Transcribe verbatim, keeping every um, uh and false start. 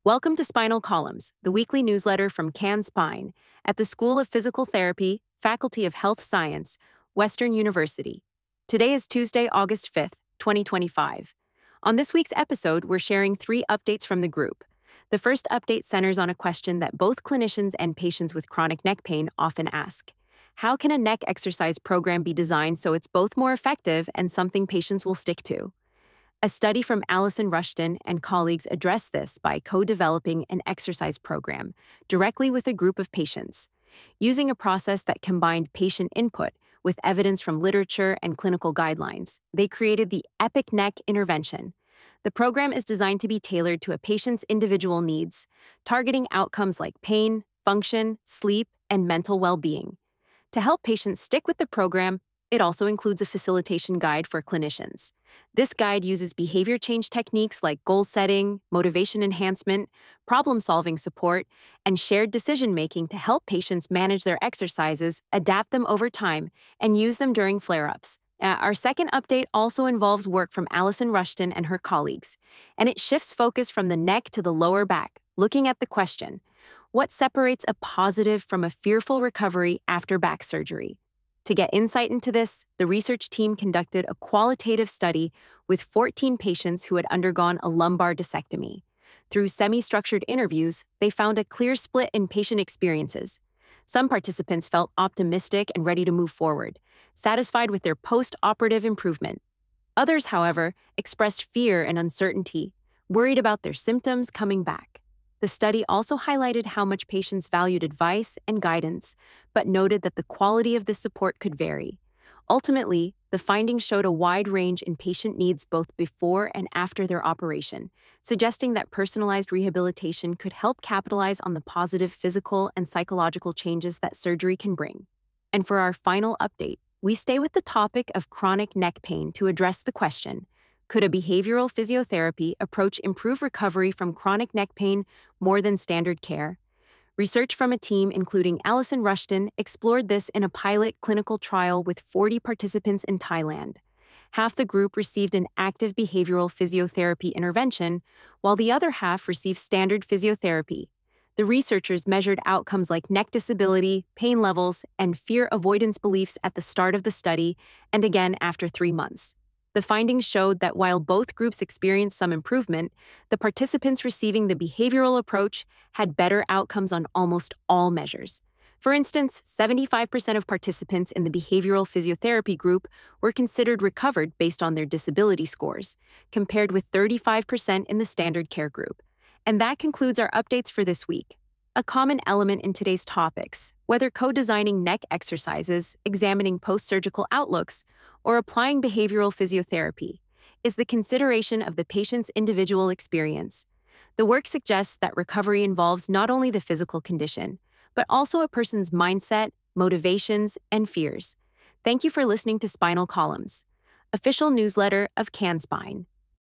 Welcome to Spinal Columns, the weekly newsletter from Can Spine at the School of Physical Therapy, Faculty of Health Science, Western University. Today is Tuesday, August fifth, twenty twenty-five. On this week's episode, we're sharing three updates from the group. The first update centers on a question that both clinicians and patients with chronic neck pain often ask. How can a neck exercise program be designed so it's both more effective and something patients will stick to? A study from Allison Rushton and colleagues addressed this by co-developing an exercise program directly with a group of patients. Using a process that combined patient input with evidence from literature and clinical guidelines, they created the EPIC Neck Intervention. The program is designed to be tailored to a patient's individual needs, targeting outcomes like pain, function, sleep, and mental well-being. To help patients stick with the program, it also includes a facilitation guide for clinicians. This guide uses behavior change techniques like goal setting, motivation enhancement, problem-solving support, and shared decision-making to help patients manage their exercises, adapt them over time, and use them during flare-ups. Uh, our second update also involves work from Allison Rushton and her colleagues, and it shifts focus from the neck to the lower back, looking at the question, what separates a positive from a fearful recovery after back surgery? To get insight into this, the research team conducted a qualitative study with fourteen patients who had undergone a lumbar discectomy. Through semi-structured interviews, they found a clear split in patient experiences. Some participants felt optimistic and ready to move forward, satisfied with their post-operative improvement. Others, however, expressed fear and uncertainty, worried about their symptoms coming back. The study also highlighted how much patients valued advice and guidance, but noted that the quality of the support could vary. Ultimately, the findings showed a wide range in patient needs both before and after their operation, suggesting that personalized rehabilitation could help capitalize on the positive physical and psychological changes that surgery can bring. And for our final update, we stay with the topic of chronic neck pain to address the question, could a behavioral physiotherapy approach improve recovery from chronic neck pain more than standard care? Research from a team including Allison Rushton explored this in a pilot clinical trial with forty participants in Thailand. Half the group received an active behavioral physiotherapy intervention, while the other half received standard physiotherapy. The researchers measured outcomes like neck disability, pain levels, and fear avoidance beliefs at the start of the study and again after three months. The findings showed that while both groups experienced some improvement, the participants receiving the behavioral approach had better outcomes on almost all measures. For instance, seventy-five percent of participants in the behavioral physiotherapy group were considered recovered based on their disability scores, compared with thirty-five percent in the standard care group. And that concludes our updates for this week. A common element in today's topics, whether co-designing neck exercises, examining post-surgical outlooks, or applying behavioral physiotherapy, is the consideration of the patient's individual experience. The work suggests that recovery involves not only the physical condition, but also a person's mindset, motivations, and fears. Thank you for listening to Spinal Columns, official newsletter of Can Spine.